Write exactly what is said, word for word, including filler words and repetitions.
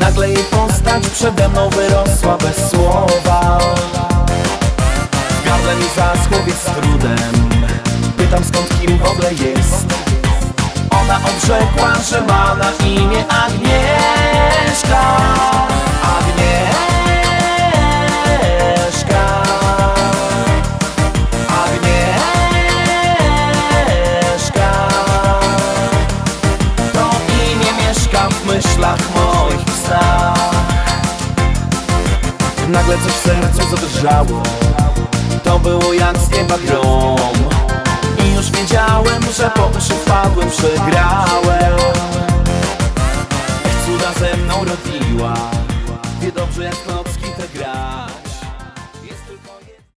Nagle jej postać przede mną wyrosła bez słowa. W gardle mi zaschło, więc z trudem pytam, skąd, kim w ogóle jest. Ona odrzekła, że ma na imię Agnieszka. Agnieszka, Agnieszka. To imię mieszka w myślach moich, w snach. Nagle coś w sercu zadrżało, to było jak z nieba grom. I już wiedziałem, że po uszy wpadłem, przegrałem. Cuda ze mną robiła, wie dobrze jak to